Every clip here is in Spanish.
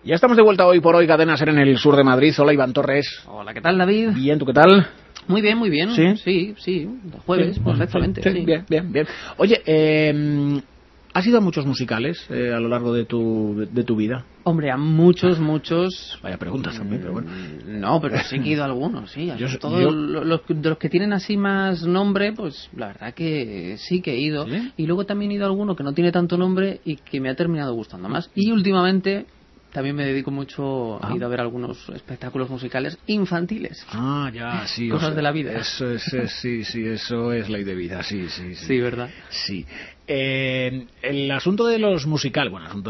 Ya estamos de vuelta hoy por hoy, Cadena Ser en el sur de Madrid. Hola, Iván Torres. Hola, ¿qué tal, David? Bien, ¿tú qué tal? Muy bien, muy bien. ¿Sí? Sí, jueves, perfectamente. Sí. Bien. Oye, ¿has ido a muchos musicales a lo largo de tu vida? Hombre, a muchos. Vaya preguntas también, pero bueno. No, pero sí que he ido a algunos, sí. Los de los que tienen así más nombre, pues la verdad que sí que he ido. ¿Sí? Y luego también he ido a alguno que no tiene tanto nombre y que me ha terminado gustando más. Y últimamente también me dedico mucho a ir a ver algunos espectáculos musicales infantiles. Ah, ya, sí. Cosas de la vida. Eso es, sí, eso es ley de vida, sí. Sí, ¿verdad? Sí. El asunto de los musicales,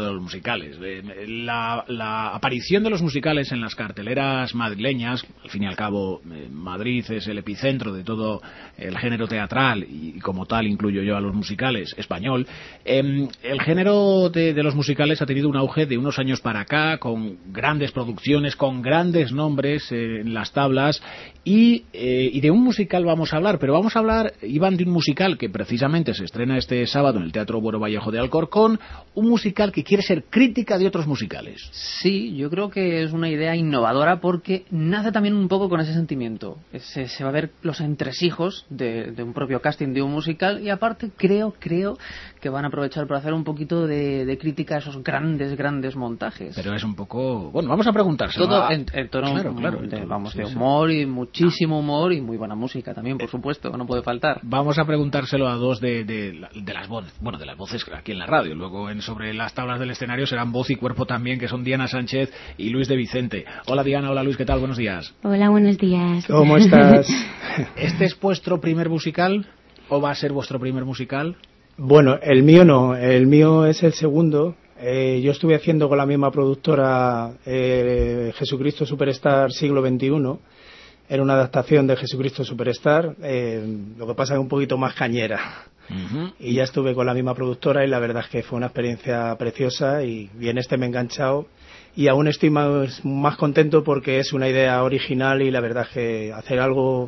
la aparición de los musicales en las carteleras madrileñas, al fin y al cabo Madrid es el epicentro de todo el género teatral y como tal incluyo yo a los musicales español. El género de los musicales ha tenido un auge de unos años para acá, con grandes producciones, con grandes nombres en las tablas y de un musical vamos a hablar, pero vamos a hablar, Iván, de un musical que precisamente se estrena este sábado en el Teatro Bueno Vallejo de Alcorcón, un musical que quiere ser crítica de otros musicales. Sí, yo creo que es una idea innovadora porque nace también un poco con ese sentimiento. Se va a ver los entresijos de un propio casting de un musical y aparte creo que van a aprovechar para hacer un poquito de crítica a esos grandes montajes. Pero es un poco... Bueno, vamos a preguntárselo. Todo en tono claro, de humor y muchísimo humor y muy buena música también, por supuesto, no puede faltar. Vamos a preguntárselo a dos de las voces aquí en la radio. Luego sobre las tablas del escenario serán voz y cuerpo también, que son Diana Sánchez y Luis de Vicente. Hola Diana, hola Luis, ¿qué tal? Buenos días. Hola, buenos días. ¿Cómo estás? ¿Este es vuestro primer musical o va a ser vuestro primer musical? Bueno, el mío no, el mío es el segundo. Yo estuve haciendo con la misma productora Jesucristo Superstar Siglo XXI. Era una adaptación de Jesucristo Superstar, lo que pasa es un poquito más cañera. Uh-huh. Y ya estuve con la misma productora y la verdad es que fue una experiencia preciosa y en este me he enganchado y aún estoy más contento porque es una idea original y la verdad es que hacer algo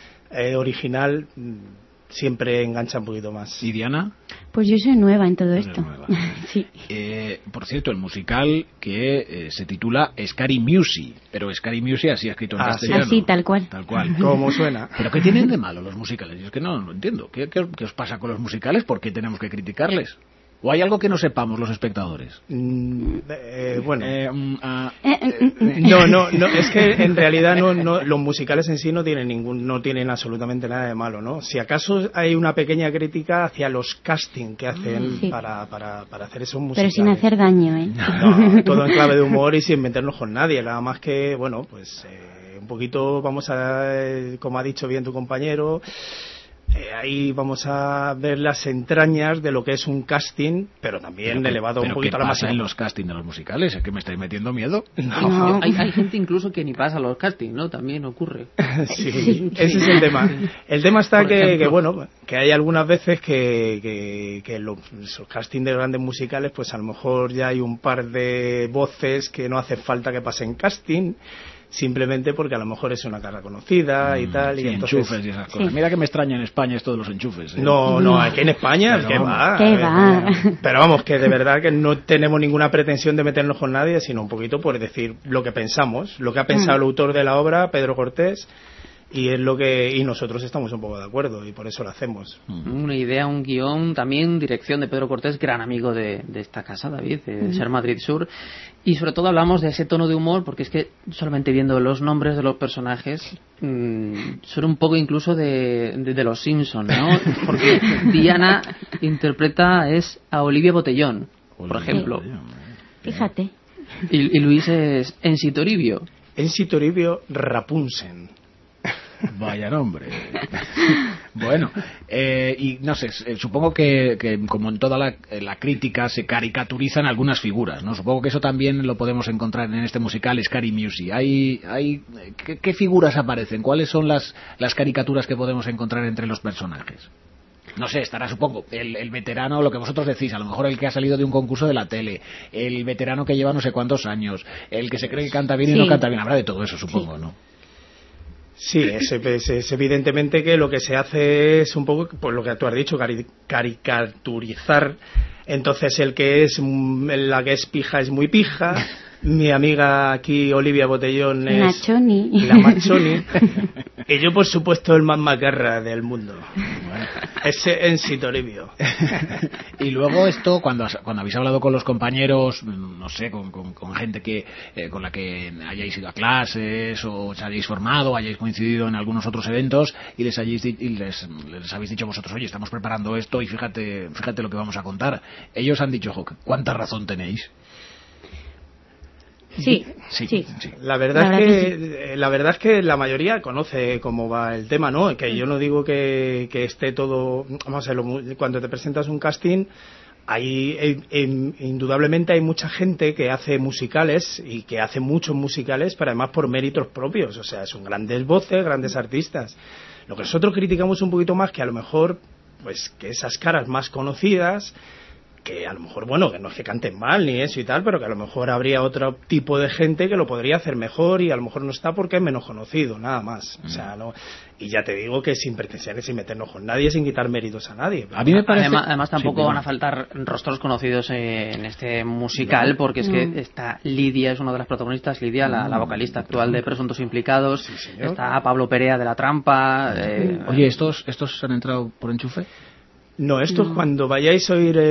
original siempre engancha un poquito más. ¿Y Diana? Pues yo soy nueva en todo esto. Sí. Por cierto, el musical que se titula Scary Music, pero Scary Music así escrito en castellano. Así, tal cual. ¿Cómo suena? ¿Pero qué tienen de malo los musicales? Yo es que no lo entiendo. ¿Qué os pasa con los musicales? ¿Por qué tenemos que criticarles? ¿O hay algo que no sepamos los espectadores? Bueno. No, es que en realidad no, los musicales en sí no tienen absolutamente nada de malo, ¿no? Si acaso hay una pequeña crítica hacia los castings que hacen para hacer esos musicales. Pero sin hacer daño, ¿eh? No, todo en clave de humor y sin meternos con nadie, nada más que, bueno, pues un poquito vamos como ha dicho bien tu compañero, ahí vamos a ver las entrañas de lo que es un casting, pero también elevado un poquito a la máxima. ¿Qué pasa en los castings de los musicales? ¿Es que me estáis metiendo miedo? No. Hay gente incluso que ni pasa los castings, ¿no? También ocurre. Sí, ese es el tema. El tema está que hay algunas veces que los castings de grandes musicales, pues a lo mejor ya hay un par de voces que no hace falta que pasen casting, simplemente porque a lo mejor es una cara conocida y tal. Sí, y entonces, enchufes y esas cosas. Mira que me extraña en España esto de los enchufes. No, aquí en España, ¿qué va? Pero vamos, que de verdad que no tenemos ninguna pretensión de meternos con nadie, sino un poquito por decir lo que pensamos, lo que ha pensado el autor de la obra, Pedro Cortés, y es y nosotros estamos un poco de acuerdo y por eso lo hacemos. Una idea, un guión, también dirección de Pedro Cortés, gran amigo de esta casa, David, de Ser Madrid Sur, y sobre todo hablamos de ese tono de humor porque es que solamente viendo los nombres de los personajes son un poco incluso de los Simpsons, ¿no? Porque Diana es a Olivia Botellón, por ejemplo. Fíjate. Y Luis es Ensi Toribio. Ensi Toribio Rapunzel. Vaya nombre. Bueno, y no sé, supongo que como en toda la crítica se caricaturizan algunas figuras, ¿no? Supongo que eso también lo podemos encontrar en este musical Scary Music. ¿Qué figuras aparecen? ¿Cuáles son las caricaturas que podemos encontrar entre los personajes? No sé, estará, supongo, el veterano, lo que vosotros decís, a lo mejor el que ha salido de un concurso de la tele, el veterano que lleva no sé cuántos años, el que se cree que canta bien y no canta bien, habrá de todo eso, supongo, ¿no? Sí, es evidentemente que lo que se hace es un poco, pues lo que tú has dicho, caricaturizar. Entonces la que es pija es muy pija, Mi amiga aquí, Olivia Botellón, es Nachoni. la Machoni. Y yo, por supuesto, el más macarra del mundo. Ese en Toribio. Y luego esto, cuando habéis hablado con los compañeros, no sé, con gente con la que hayáis ido a clases o os hayáis formado, o hayáis coincidido en algunos otros eventos y les habéis dicho vosotros, oye, estamos preparando esto y fíjate lo que vamos a contar. Ellos han dicho, ¿cuánta razón tenéis? Sí. La verdad es que la mayoría conoce cómo va el tema, ¿no? Que yo no digo que esté todo, vamos a ver, cuando te presentas un casting, indudablemente hay mucha gente que hace musicales y que hace muchos musicales, pero además por méritos propios, o sea, son grandes voces, grandes artistas. Lo que nosotros criticamos un poquito más, que a lo mejor, pues que esas caras más conocidas, que a lo mejor, bueno, que no es que canten mal ni eso y tal, pero que a lo mejor habría otro tipo de gente que lo podría hacer mejor y a lo mejor no está porque es menos conocido, nada más. O sea, no. Y ya te digo que sin pretensiones, sin meternos con nadie, sin quitar méritos a nadie. A mí me parece... Además tampoco van a faltar rostros conocidos en este musical, porque es que está Lidia, es una de las protagonistas, Lidia, la vocalista actual de Presuntos Implicados, sí, está Pablo Perea de La Trampa... Oye, ¿estos han entrado por enchufe? No, cuando veáis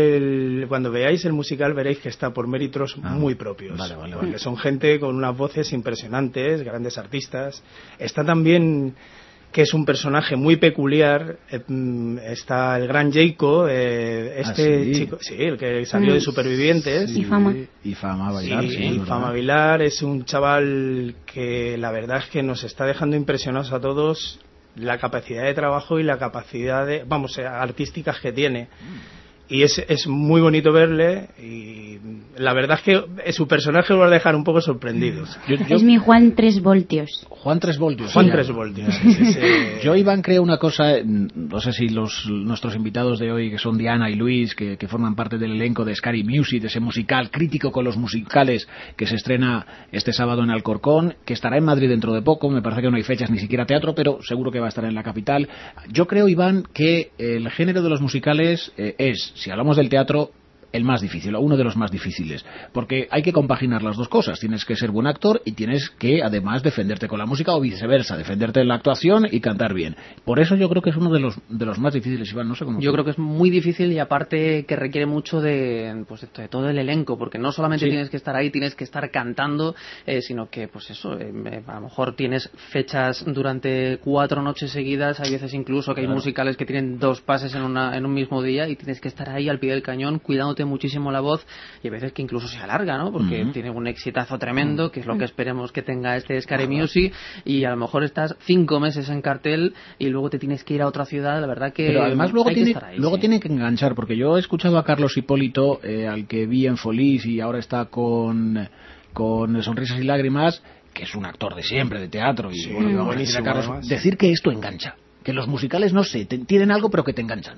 el musical veréis que está por méritos muy propios. Vale. Porque son gente con unas voces impresionantes, grandes artistas. Está también, que es un personaje muy peculiar, está el gran Jacob, chico, sí, el que salió de Supervivientes. Y Fama. Y Fama Bailar, y Fama Bailar es un chaval que la verdad es que nos está dejando impresionados a todos, la capacidad de trabajo y la capacidad artísticas que tiene. Y es muy bonito verle, y la verdad es que su personaje lo va a dejar un poco sorprendidos. Es mi Juan 3 voltios. Juan 3 voltios. Juan 3 voltios. Yo, Iván, creo una cosa, no sé si nuestros invitados de hoy, que son Diana y Luis, que forman parte del elenco de Scary Music, de ese musical crítico con los musicales que se estrena este sábado en Alcorcón, que estará en Madrid dentro de poco, me parece que no hay fechas ni siquiera teatro, pero seguro que va a estar en la capital. Yo creo, Iván, que el género de los musicales es, si hablamos del teatro, el más difícil, o uno de los más difíciles, porque hay que compaginar las dos cosas. Tienes que ser buen actor y tienes que además defenderte con la música, o viceversa, defenderte en la actuación y cantar bien. Por eso yo creo que es uno de los más difíciles, Iván, no sé cómo. Yo creo que es muy difícil, y aparte que requiere mucho de todo el elenco, porque no solamente tienes que estar ahí, tienes que estar cantando, sino que a lo mejor tienes fechas durante 4 noches seguidas, hay veces incluso que hay musicales que tienen 2 pases en un mismo día, y tienes que estar ahí al pie del cañón cuidándote muchísimo la voz, y a veces que incluso se alarga, ¿no? Porque tiene un exitazo tremendo, que es lo que esperemos que tenga este Scary Music, y a lo mejor estás 5 meses en cartel y luego te tienes que ir a otra ciudad. La verdad que... Pero además luego ahí, tiene que enganchar, porque yo he escuchado a Carlos Hipólito, al que vi en Folís y ahora está con Sonrisas y Lágrimas, que es un actor de siempre, de teatro, y vamos a decir a Carlos, decir que esto engancha, que los musicales, no sé, tienen algo pero que te enganchan.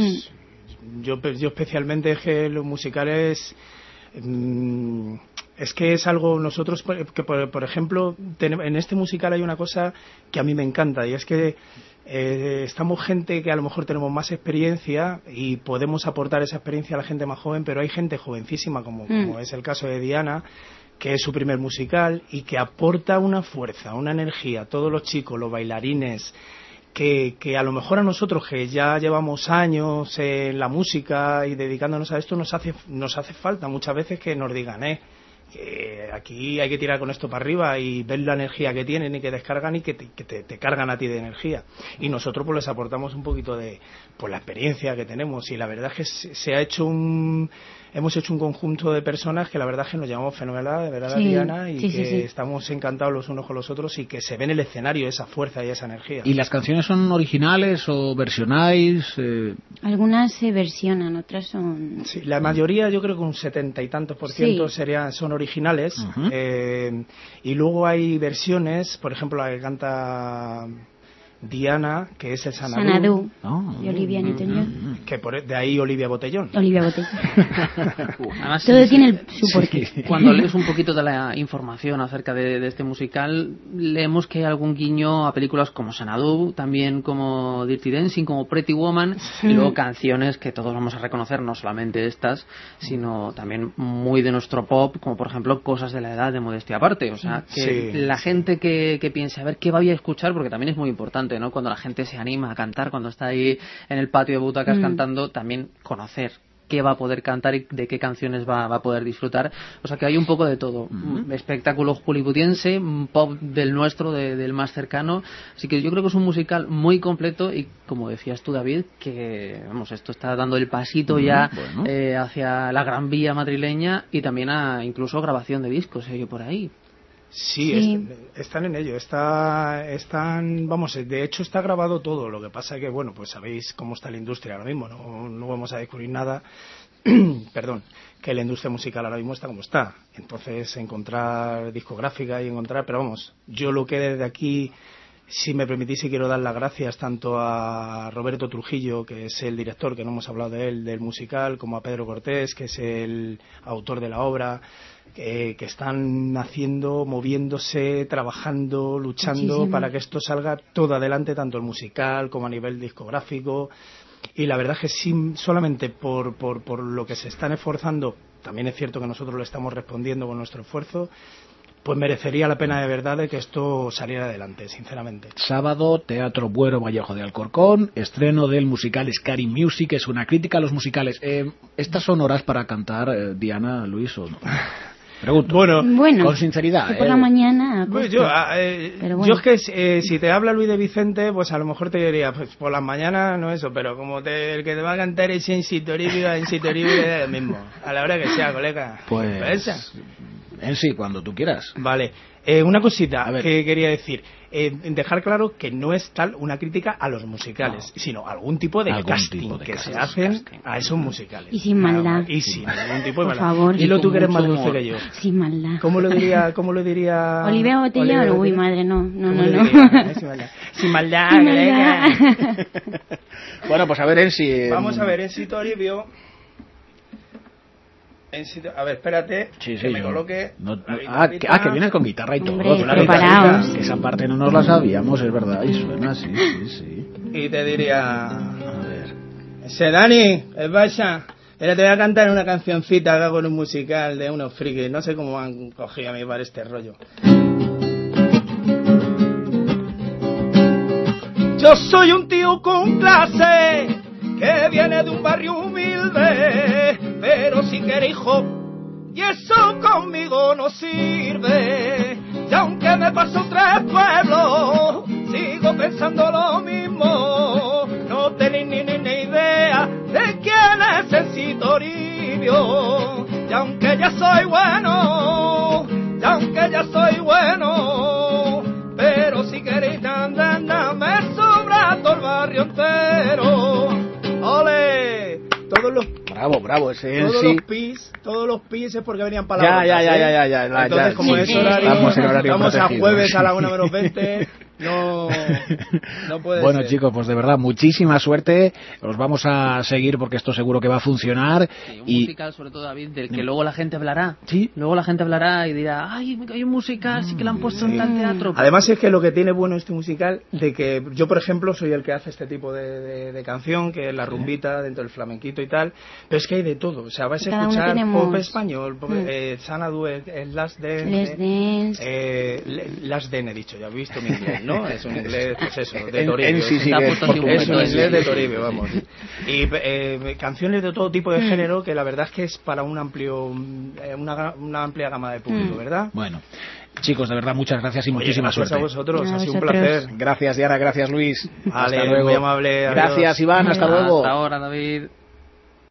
Yo especialmente, es que los musicales, es que es algo, nosotros, que por ejemplo, en este musical hay una cosa que a mí me encanta, y es que estamos gente que a lo mejor tenemos más experiencia y podemos aportar esa experiencia a la gente más joven, pero hay gente jovencísima, como es el caso de Diana, que es su primer musical y que aporta una fuerza, una energía, todos los chicos, los bailarines, que a lo mejor a nosotros, que ya llevamos años en la música y dedicándonos a esto, nos hace falta muchas veces que nos digan, que aquí hay que tirar con esto para arriba, y ver la energía que tienen y que descargan y que te cargan a ti de energía. Y nosotros pues les aportamos un poquito de la experiencia que tenemos, y la verdad es que hemos hecho un conjunto de personas que la verdad es que nos llevamos fenomenal, de verdad, Diana, y estamos encantados los unos con los otros, y que se ve en el escenario esa fuerza y esa energía. ¿Y las canciones son originales o versionáis? Algunas se versionan, otras son... Sí, la mayoría, yo creo que un 70 y tantos % son originales. Uh-huh. Y luego hay versiones, por ejemplo la que canta Diana, que es el Xanadu. Xanadu. Oh. Y Olivia Newton-John. Que de ahí Olivia Botellón. Olivia Botellón. Además, Todo sí, tiene su porqué. sí. Cuando lees un poquito de la información acerca de este musical, leemos que hay algún guiño a películas como Xanadu, también como Dirty Dancing, como Pretty Woman, y luego canciones que todos vamos a reconocer, no solamente estas, sino también muy de nuestro pop, como por ejemplo Cosas de la Edad, de Modestia Aparte. O sea, que la gente que piense, a ver qué voy a escuchar, porque también es muy importante, ¿no? Cuando la gente se anima a cantar, cuando está ahí en el patio de butacas cantando, también conocer qué va a poder cantar y de qué canciones va a poder disfrutar. O sea que hay un poco de todo. Espectáculo hollywoodiense, pop del nuestro, del más cercano. Así que yo creo que es un musical muy completo y, como decías tú, David, que vamos, esto está dando el pasito ya hacia la Gran Vía madrileña y también a incluso grabación de discos, yo por ahí. Sí. Están en ello, vamos, de hecho está grabado todo, lo que pasa es que, bueno, pues sabéis cómo está la industria ahora mismo, no vamos a descubrir nada, perdón, que la industria musical ahora mismo está como está, entonces encontrar discográfica y pero vamos, yo lo que desde aquí, si me permitís, quiero dar las gracias tanto a Roberto Trujillo, que es el director, que no hemos hablado de él, del musical, como a Pedro Cortés, que es el autor de la obra, que están haciendo, moviéndose, trabajando, luchando para que esto salga todo adelante, tanto el musical como a nivel discográfico. Y la verdad es que solamente por lo que se están esforzando, también es cierto que nosotros lo estamos respondiendo con nuestro esfuerzo, pues merecería la pena de verdad de que esto saliera adelante, sinceramente. Sábado, Teatro Buero Vallejo de Alcorcón, estreno del musical Scary Music, es una crítica a los musicales. ¿Estas son horas para cantar, Diana, Luis, o no? Pregunto, bueno, con sinceridad. Por la mañana. Pues yo es que si te habla Luis de Vicente, pues a lo mejor te diría, pues por las mañanas no eso, pero como el que te va a cantar es en Sitoribio es lo mismo, a la hora que sea, colega. Pues en sí, cuando tú quieras. Vale. Una cosita que quería decir, dejar claro que no es tal una crítica a los musicales, sino algún tipo de casting que se hacen a esos musicales. Y sin maldad. Y sin ningún tipo de por maldad. favor. Dilo tú que eres más dulce que yo. Sin maldad. ¿Cómo lo diría? Olivia Botellón. Uy, madre, no. Sin maldad. Sin maldad. Bueno, pues a ver en sí. Vamos a ver en Sitoribio. A ver, espérate, que me coloque. Que vienes con guitarra y todo. Hombre, preparaos. Esa parte no nos la sabíamos, es verdad, y suena, sí. Y te diría, a ver, Dani, ¿qué pasa? Pero te voy a cantar una cancioncita que hago en un musical de unos frikis, no sé cómo han cogido a mí para este rollo. Yo soy un tío con clase que viene de un barrio humilde, pero si quiere hijo, y eso conmigo no sirve. Y aunque me paso 3 pueblos, sigo pensando lo mismo. No tenéis ni idea de quién es el Sitoribio. Y aunque ya soy bueno, pero si queréis andar, me sobra todo el barrio entero. ¡Ole! Bravo, ese todos los pis es porque venían palabras. Ya. Entonces, como es horario, estamos a jueves a la 1:20, no puede Bueno, ser. chicos, pues de verdad, muchísima suerte. Os vamos a seguir porque esto seguro que va a funcionar. Sí, un musical, sobre todo, David, del que luego la gente hablará. Sí. Luego la gente hablará y dirá, ay, hay un musical, sí que lo han puesto en tal teatro. Además es que lo que tiene bueno este musical, de que yo, por ejemplo, soy el que hace este tipo de canción, que es la rumbita dentro del flamenquito y tal, pero es que hay de todo. O sea, vais a escuchar pop español, Xanadu, el Last Dance, Last Dance he dicho, ya he visto mi inglés, ¿no? Es un inglés, pues eso, de Toribio. Es un inglés de Toribio, vamos. Y canciones de todo tipo de género, que la verdad es que es para una amplia gama de público, ¿verdad? Bueno, chicos, de verdad, muchas gracias y muchísima suerte. Gracias a vosotros, ha sido un placer. Gracias, Diana, gracias, Luis. Vale, hasta luego. Muy amable. Gracias, Iván, hasta luego. Hasta ahora, David.